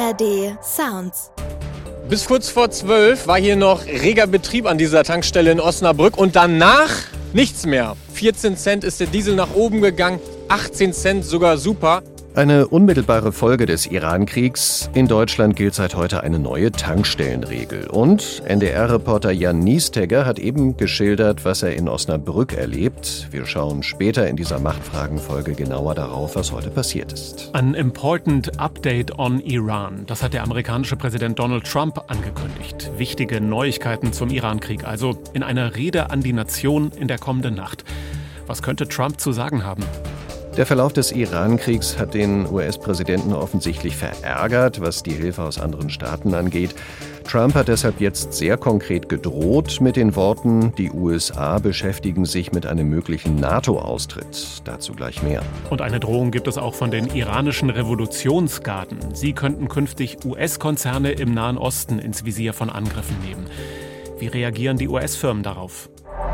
ARD Sounds. Bis kurz vor 12 war hier noch reger Betrieb an dieser Tankstelle in Osnabrück und danach nichts mehr. 14 Cent ist der Diesel nach oben gegangen, 18 Cent sogar super. Eine unmittelbare Folge des Iran-Kriegs. In Deutschland gilt seit heute eine neue Tankstellenregel. Und NDR-Reporter Jan Niestegger hat eben geschildert, was er in Osnabrück erlebt. Wir schauen später in dieser Machtfragen-Folge genauer darauf, was heute passiert ist. An important update on Iran. Das hat der amerikanische Präsident Donald Trump angekündigt. Wichtige Neuigkeiten zum Iran-Krieg. Also in einer Rede an die Nation in der kommenden Nacht. Was könnte Trump zu sagen haben? Der Verlauf des Iran-Kriegs hat den US-Präsidenten offensichtlich verärgert, was die Hilfe aus anderen Staaten angeht. Trump hat deshalb jetzt sehr konkret gedroht mit den Worten, die USA beschäftigen sich mit einem möglichen NATO-Austritt. Dazu gleich mehr. Und eine Drohung gibt es auch von den iranischen Revolutionsgarden. Sie könnten künftig US-Konzerne im Nahen Osten ins Visier von Angriffen nehmen. Wie reagieren die US-Firmen darauf?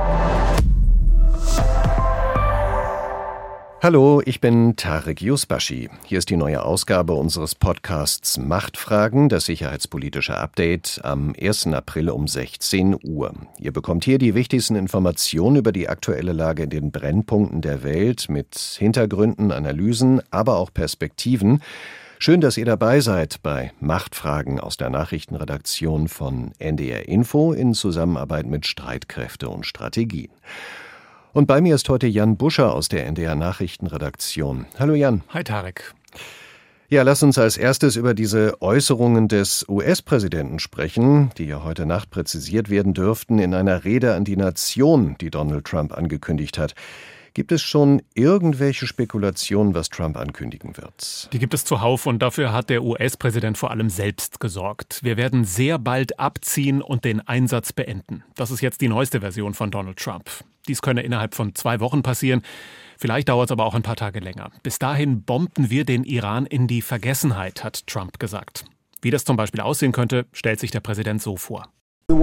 Hallo, ich bin Tarek Yusbashi. Hier ist die neue Ausgabe unseres Podcasts Machtfragen, das sicherheitspolitische Update am 1. April um 16 Uhr. Ihr bekommt hier die wichtigsten Informationen über die aktuelle Lage in den Brennpunkten der Welt mit Hintergründen, Analysen, aber auch Perspektiven. Schön, dass ihr dabei seid bei Machtfragen aus der Nachrichtenredaktion von NDR Info in Zusammenarbeit mit Streitkräfte und Strategien. Und bei mir ist heute Jan Buscher aus der NDR Nachrichtenredaktion. Hallo Jan. Hi Tarek. Ja, lass uns als erstes über diese Äußerungen des US-Präsidenten sprechen, die ja heute Nacht präzisiert werden dürften in einer Rede an die Nation, die Donald Trump angekündigt hat. Gibt es schon irgendwelche Spekulationen, was Trump ankündigen wird? Die gibt es zuhauf und dafür hat der US-Präsident vor allem selbst gesorgt. Wir werden sehr bald abziehen und den Einsatz beenden. Das ist jetzt die neueste Version von Donald Trump. Dies könne innerhalb von 2 Wochen passieren. Vielleicht dauert es aber auch ein paar Tage länger. Bis dahin bomben wir den Iran in die Vergessenheit, hat Trump gesagt. Wie das zum Beispiel aussehen könnte, stellt sich der Präsident so vor. Wir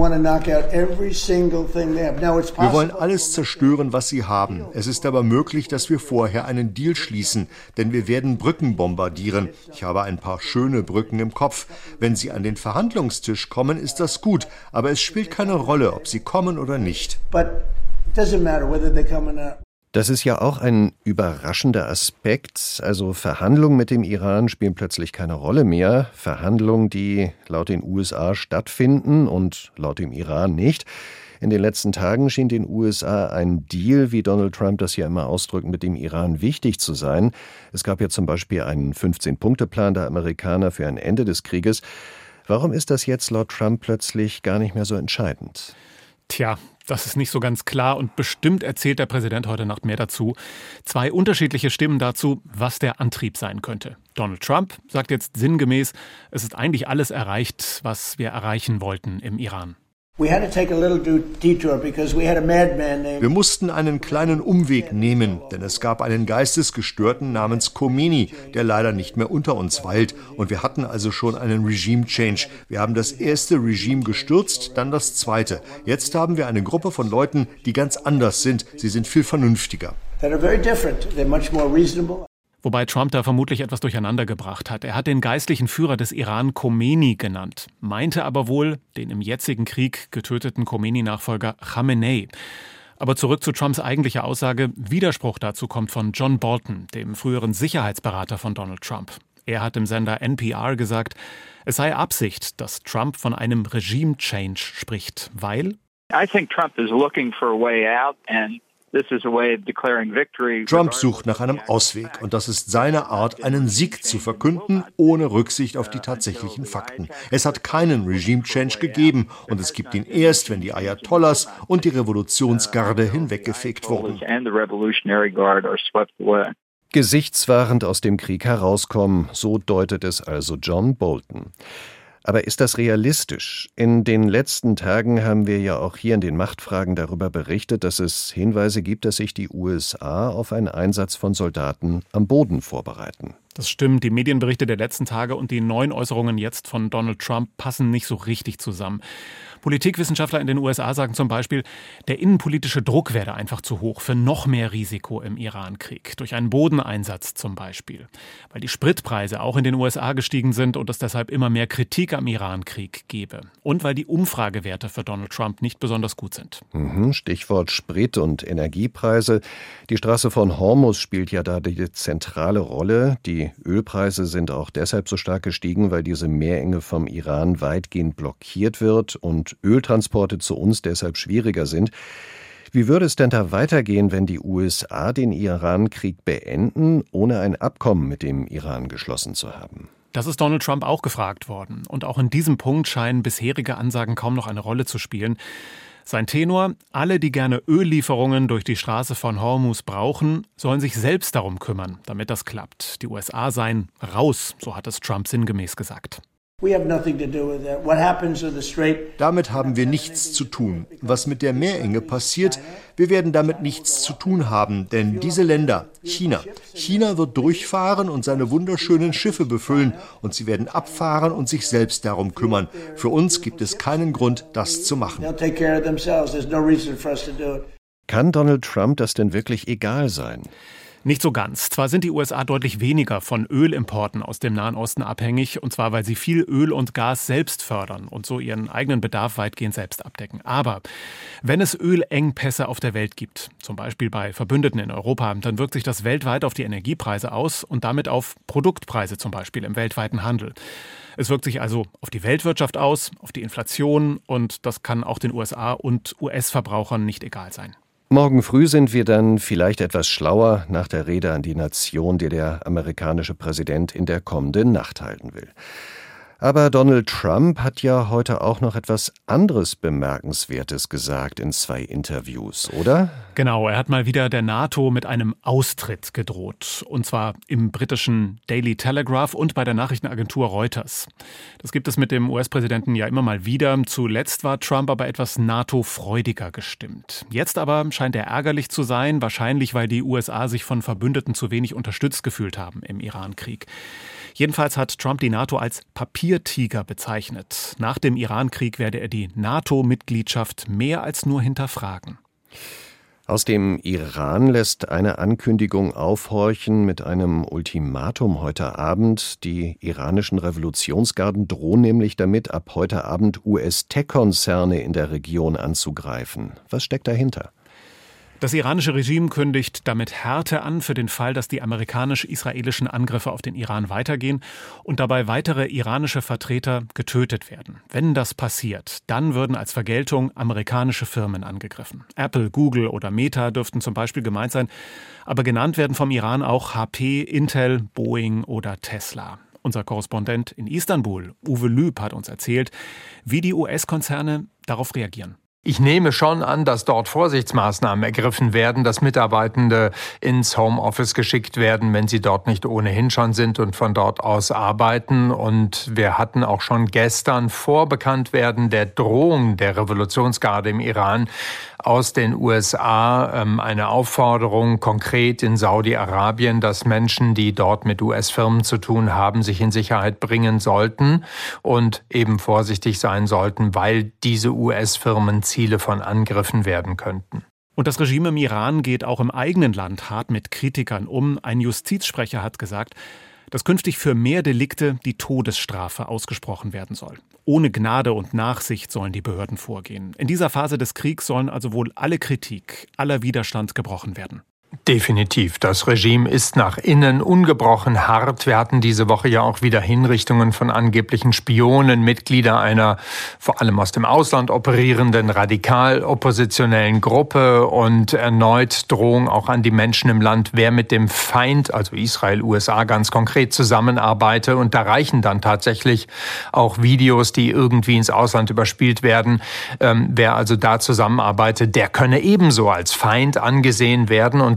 wollen alles zerstören, was sie haben. Es ist aber möglich, dass wir vorher einen Deal schließen, denn wir werden Brücken bombardieren. Ich habe ein paar schöne Brücken im Kopf. Wenn sie an den Verhandlungstisch kommen, ist das gut, aber es spielt keine Rolle, ob sie kommen oder nicht. Das ist ja auch ein überraschender Aspekt. Also Verhandlungen mit dem Iran spielen plötzlich keine Rolle mehr. Verhandlungen, die laut den USA stattfinden und laut dem Iran nicht. In den letzten Tagen schien den USA ein Deal, wie Donald Trump das ja immer ausdrückt, mit dem Iran wichtig zu sein. Es gab ja zum Beispiel einen 15-Punkte-Plan der Amerikaner für ein Ende des Krieges. Warum ist das jetzt laut Trump plötzlich gar nicht mehr so entscheidend? Tja, das ist nicht so ganz klar und bestimmt erzählt der Präsident heute Nacht mehr dazu. 2 unterschiedliche Stimmen dazu, was der Antrieb sein könnte. Donald Trump sagt jetzt sinngemäß, es ist eigentlich alles erreicht, was wir erreichen wollten im Iran. Wir mussten einen kleinen Umweg nehmen, denn es gab einen Geistesgestörten namens Khomeini, der leider nicht mehr unter uns weilt. Und wir hatten also schon einen Regime-Change. Wir haben das erste Regime gestürzt, dann das zweite. Jetzt haben wir eine Gruppe von Leuten, die ganz anders sind. Sie sind viel vernünftiger. Wobei Trump da vermutlich etwas durcheinander gebracht hat. Er hat den geistlichen Führer des Iran Khomeini genannt, meinte aber wohl den im jetzigen Krieg getöteten Khomeini-Nachfolger Khamenei. Aber zurück zu Trumps eigentlicher Aussage. Widerspruch dazu kommt von John Bolton, dem früheren Sicherheitsberater von Donald Trump. Er hat im Sender NPR gesagt, es sei Absicht, dass Trump von einem Regime-Change spricht, weil I think Trump is looking for a way out and Trump sucht nach einem Ausweg und das ist seine Art, einen Sieg zu verkünden, ohne Rücksicht auf die tatsächlichen Fakten. Es hat keinen Regime-Change gegeben und es gibt ihn erst, wenn die Ayatollahs und die Revolutionsgarde hinweggefegt wurden. Gesichtswahrend aus dem Krieg herauskommen, so deutet es also John Bolton. Aber ist das realistisch? In den letzten Tagen haben wir ja auch hier in den Machtfragen darüber berichtet, dass es Hinweise gibt, dass sich die USA auf einen Einsatz von Soldaten am Boden vorbereiten. Das stimmt, die Medienberichte der letzten Tage und die neuen Äußerungen jetzt von Donald Trump passen nicht so richtig zusammen. Politikwissenschaftler in den USA sagen zum Beispiel, der innenpolitische Druck werde einfach zu hoch für noch mehr Risiko im Iran-Krieg. Durch einen Bodeneinsatz zum Beispiel. Weil die Spritpreise auch in den USA gestiegen sind und es deshalb immer mehr Kritik am Iran-Krieg gebe. Und weil die Umfragewerte für Donald Trump nicht besonders gut sind. Stichwort Sprit- und Energiepreise. Die Straße von Hormuz spielt ja da die zentrale Rolle. Die Ölpreise sind auch deshalb so stark gestiegen, weil diese Meerenge vom Iran weitgehend blockiert wird und Öltransporte zu uns deshalb schwieriger sind. Wie würde es denn da weitergehen, wenn die USA den Iran-Krieg beenden, ohne ein Abkommen mit dem Iran geschlossen zu haben? Das ist Donald Trump auch gefragt worden. Und auch in diesem Punkt scheinen bisherige Ansagen kaum noch eine Rolle zu spielen. Sein Tenor: Alle, die gerne Öllieferungen durch die Straße von Hormuz brauchen, sollen sich selbst darum kümmern, damit das klappt. Die USA seien raus, so hat es Trump sinngemäß gesagt. Damit haben wir nichts zu tun. Was mit der Meerenge passiert, wir werden damit nichts zu tun haben, denn diese Länder, China wird durchfahren und seine wunderschönen Schiffe befüllen und sie werden abfahren und sich selbst darum kümmern. Für uns gibt es keinen Grund, das zu machen. Kann Donald Trump das denn wirklich egal sein? Nicht so ganz. Zwar sind die USA deutlich weniger von Ölimporten aus dem Nahen Osten abhängig, und zwar weil sie viel Öl und Gas selbst fördern und so ihren eigenen Bedarf weitgehend selbst abdecken. Aber wenn es Ölengpässe auf der Welt gibt, zum Beispiel bei Verbündeten in Europa, dann wirkt sich das weltweit auf die Energiepreise aus und damit auf Produktpreise zum Beispiel im weltweiten Handel. Es wirkt sich also auf die Weltwirtschaft aus, auf die Inflation, und das kann auch den USA und US-Verbrauchern nicht egal sein. Morgen früh sind wir dann vielleicht etwas schlauer nach der Rede an die Nation, die der amerikanische Präsident in der kommenden Nacht halten will. Aber Donald Trump hat ja heute auch noch etwas anderes Bemerkenswertes gesagt in 2 Interviews, oder? Genau, er hat mal wieder der NATO mit einem Austritt gedroht. Und zwar im britischen Daily Telegraph und bei der Nachrichtenagentur Reuters. Das gibt es mit dem US-Präsidenten ja immer mal wieder. Zuletzt war Trump aber etwas NATO-freudiger gestimmt. Jetzt aber scheint er ärgerlich zu sein, wahrscheinlich weil die USA sich von Verbündeten zu wenig unterstützt gefühlt haben im Iran-Krieg. Jedenfalls hat Trump die NATO als Papiertiger bezeichnet. Nach dem Iran-Krieg werde er die NATO-Mitgliedschaft mehr als nur hinterfragen. Aus dem Iran lässt eine Ankündigung aufhorchen mit einem Ultimatum heute Abend. Die iranischen Revolutionsgarden drohen nämlich damit, ab heute Abend US-Tech-Konzerne in der Region anzugreifen. Was steckt dahinter? Das iranische Regime kündigt damit Härte an für den Fall, dass die amerikanisch-israelischen Angriffe auf den Iran weitergehen und dabei weitere iranische Vertreter getötet werden. Wenn das passiert, dann würden als Vergeltung amerikanische Firmen angegriffen. Apple, Google oder Meta dürften zum Beispiel gemeint sein, aber genannt werden vom Iran auch HP, Intel, Boeing oder Tesla. Unser Korrespondent in Istanbul, Uwe Lüb, hat uns erzählt, wie die US-Konzerne darauf reagieren. Ich nehme schon an, dass dort Vorsichtsmaßnahmen ergriffen werden, dass Mitarbeitende ins Homeoffice geschickt werden, wenn sie dort nicht ohnehin schon sind und von dort aus arbeiten. Und wir hatten auch schon gestern vor Bekanntwerden der Drohung der Revolutionsgarde im Iran aus den USA eine Aufforderung konkret in Saudi-Arabien, dass Menschen, die dort mit US-Firmen zu tun haben, sich in Sicherheit bringen sollten und eben vorsichtig sein sollten, weil diese US-Firmen Ziele von Angriffen werden könnten. Und das Regime im Iran geht auch im eigenen Land hart mit Kritikern um. Ein Justizsprecher hat gesagt, dass künftig für mehr Delikte die Todesstrafe ausgesprochen werden soll. Ohne Gnade und Nachsicht sollen die Behörden vorgehen. In dieser Phase des Kriegs sollen also wohl alle Kritik, aller Widerstand gebrochen werden. Definitiv. Das Regime ist nach innen ungebrochen hart. Wir hatten diese Woche ja auch wieder Hinrichtungen von angeblichen Spionen, Mitglieder einer vor allem aus dem Ausland operierenden radikal-oppositionellen Gruppe und erneut Drohung auch an die Menschen im Land, wer mit dem Feind, also Israel, USA ganz konkret zusammenarbeite. Und da reichen dann tatsächlich auch Videos, die irgendwie ins Ausland überspielt werden. Wer also da zusammenarbeitet, der könne ebenso als Feind angesehen werden. Und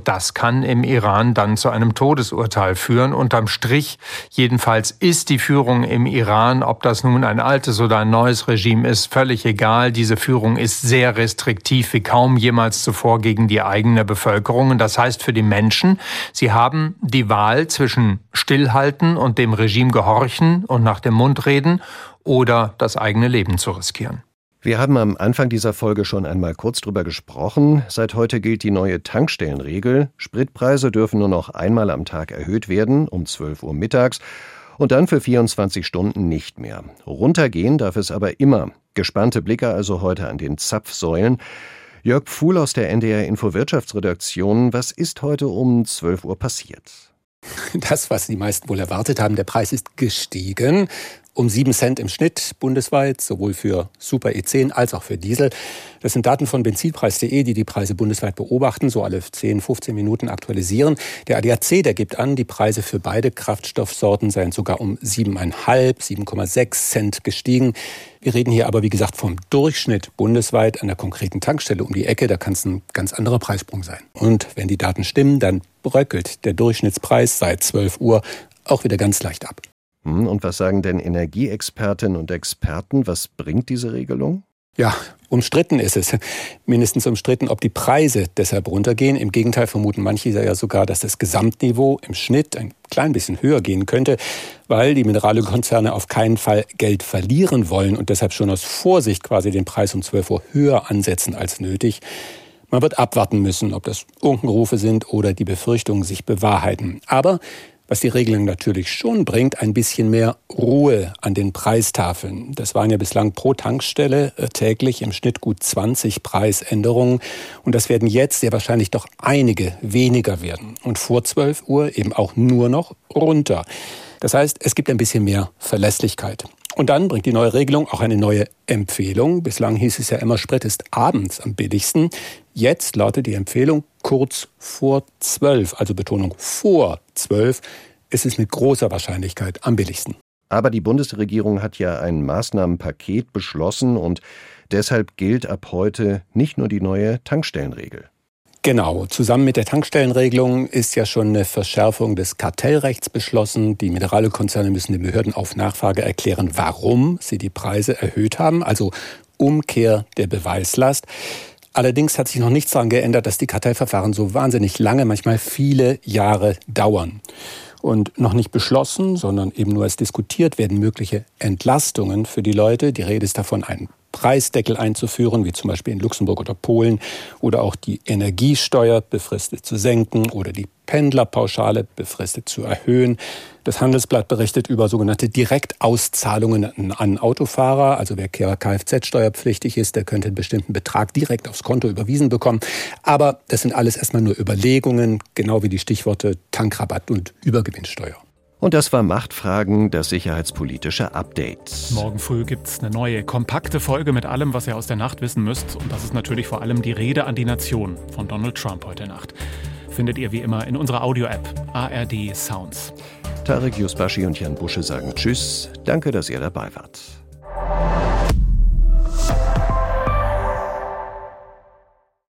Und das kann im Iran dann zu einem Todesurteil führen. Unterm Strich jedenfalls ist die Führung im Iran, ob das nun ein altes oder ein neues Regime ist, völlig egal. Diese Führung ist sehr restriktiv wie kaum jemals zuvor gegen die eigene Bevölkerung. Und das heißt für die Menschen, sie haben die Wahl zwischen Stillhalten und dem Regime gehorchen und nach dem Mund reden oder das eigene Leben zu riskieren. Wir haben am Anfang dieser Folge schon einmal kurz drüber gesprochen. Seit heute gilt die neue Tankstellenregel. Spritpreise dürfen nur noch einmal am Tag erhöht werden, um 12 Uhr mittags und dann für 24 Stunden nicht mehr. Runtergehen darf es aber immer. Gespannte Blicke also heute an den Zapfsäulen. Jörg Pfuhl aus der NDR-Info-Wirtschaftsredaktion. Was ist heute um 12 Uhr passiert? Das, was die meisten wohl erwartet haben, der Preis ist gestiegen. Um 7 Cent im Schnitt bundesweit, sowohl für Super E10 als auch für Diesel. Das sind Daten von Benzinpreis.de, die die Preise bundesweit beobachten, so alle 10, 15 Minuten aktualisieren. Der ADAC, der gibt an, die Preise für beide Kraftstoffsorten seien sogar um 7,5, 7,6 Cent gestiegen. Wir reden hier aber, wie gesagt, vom Durchschnitt bundesweit an der konkreten Tankstelle um die Ecke. Da kann es ein ganz anderer Preissprung sein. Und wenn die Daten stimmen, dann bröckelt der Durchschnittspreis seit 12 Uhr auch wieder ganz leicht ab. Und was sagen denn Energieexpertinnen und Experten? Was bringt diese Regelung? Ja, umstritten ist es. Mindestens umstritten, ob die Preise deshalb runtergehen. Im Gegenteil vermuten manche ja sogar, dass das Gesamtniveau im Schnitt ein klein bisschen höher gehen könnte, weil die Mineralölkonzerne auf keinen Fall Geld verlieren wollen und deshalb schon aus Vorsicht quasi den Preis um 12 Uhr höher ansetzen als nötig. Man wird abwarten müssen, ob das Unkenrufe sind oder die Befürchtungen sich bewahrheiten. Aber was die Regelung natürlich schon bringt, ein bisschen mehr Ruhe an den Preistafeln. Das waren ja bislang pro Tankstelle täglich im Schnitt gut 20 Preisänderungen. Und das werden jetzt sehr wahrscheinlich doch einige weniger werden. Und vor 12 Uhr eben auch nur noch runter. Das heißt, es gibt ein bisschen mehr Verlässlichkeit. Und dann bringt die neue Regelung auch eine neue Empfehlung. Bislang hieß es ja immer, Sprit ist abends am billigsten. Jetzt lautet die Empfehlung kurz vor 12, also Betonung vor 12, ist es mit großer Wahrscheinlichkeit am billigsten. Aber die Bundesregierung hat ja ein Maßnahmenpaket beschlossen und deshalb gilt ab heute nicht nur die neue Tankstellenregel. Genau, zusammen mit der Tankstellenregelung ist ja schon eine Verschärfung des Kartellrechts beschlossen. Die Mineralölkonzerne müssen den Behörden auf Nachfrage erklären, warum sie die Preise erhöht haben, also Umkehr der Beweislast. Allerdings hat sich noch nichts daran geändert, dass die Kartellverfahren so wahnsinnig lange, manchmal viele Jahre dauern. Und noch nicht beschlossen, sondern eben nur als diskutiert werden mögliche Entlastungen für die Leute. Die Rede ist davon, einen Preisdeckel einzuführen, wie zum Beispiel in Luxemburg oder Polen, oder auch die Energiesteuer befristet zu senken oder die Pendlerpauschale befristet zu erhöhen. Das Handelsblatt berichtet über sogenannte Direktauszahlungen an Autofahrer. Also wer Kfz-steuerpflichtig ist, der könnte einen bestimmten Betrag direkt aufs Konto überwiesen bekommen. Aber das sind alles erstmal nur Überlegungen, genau wie die Stichworte Tankrabatt und Übergewinnsteuer. Und das war Machtfragen, das sicherheitspolitische Update. Morgen früh gibt's eine neue, kompakte Folge mit allem, was ihr aus der Nacht wissen müsst. Und das ist natürlich vor allem die Rede an die Nation von Donald Trump heute Nacht. Findet ihr wie immer in unserer Audio-App ARD Sounds. Tarek Yusbashi und Jan Busche sagen Tschüss. Danke, dass ihr dabei wart.